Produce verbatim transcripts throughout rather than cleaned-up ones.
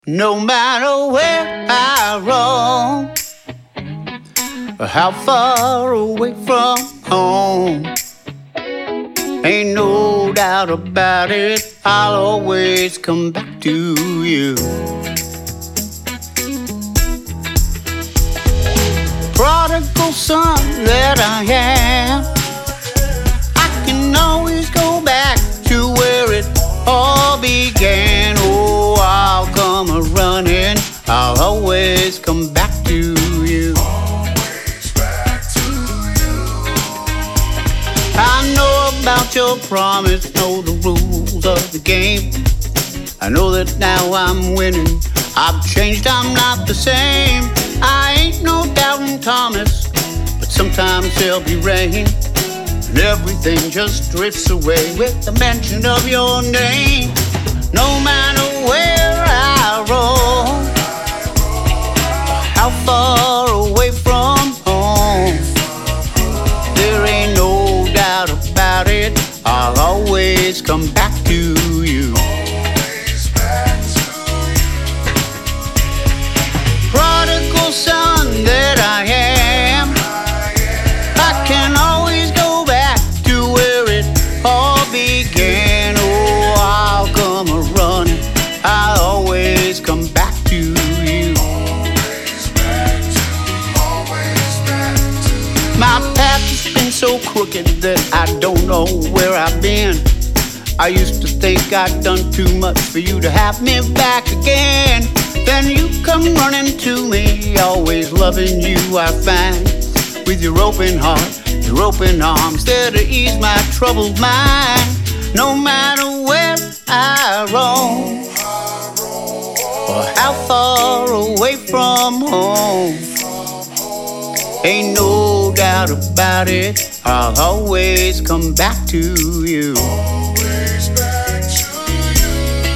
No matter where I roam, or how far away from home, ain't no doubt about it, I'll always come back to you. Prodigal son that I am, I can always go back to where it all began. Oh, I'll come a-running, I'll always come back to you. Always back to you. I know about your promise, know the rules of the game. I know that now I'm winning, I've changed, I'm not the same. I ain't no doubting Thomas, but sometimes there'll be rain, and everything just drifts away with the mention of your name. No matter where I roam, how far away from home, there ain't no doubt about it, I'll always come back to you. Always back to you. Prodigal son that I am, I can always go back to where it all began. Oh, I'll come a-running, I'll always come back to you. Always back to you. Always back to you. My path has been so crooked that I don't know where I've been. I used to think I'd done too much for you to have me back again. Then you come running to me, always loving you I find. With your open heart, your open arms, there to ease my troubled mind. No matter where I roam, or how far away from home, ain't no doubt about it, I'll always come back to you. Always back to you.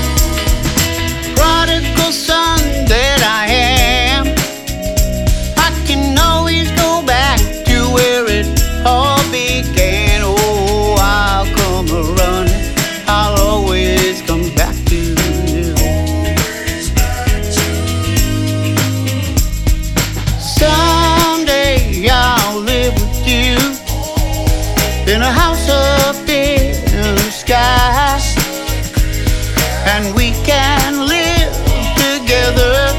Prodigal son that I am, I can always go back to where it all began. Oh, I'll come a-running, I'll always come back to you. Always back to you. Someday I'll live with you in a house up in the sky, and we can live together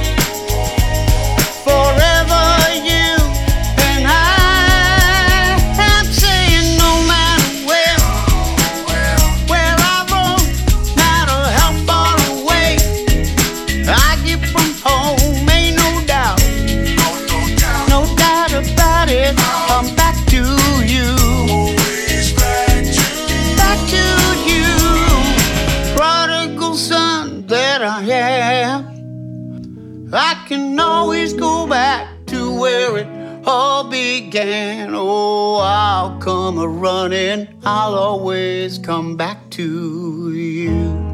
forever, you and I. I'm saying no matter where, where I roam, no matter how far away I get from home, ain't no doubt, No, no doubt. no doubt about it, I'm back to you, Always back to you. back to you. Prodigal son that I am, I can always go back to where it all began. Oh, I'll come a-running, I'll always come back to you.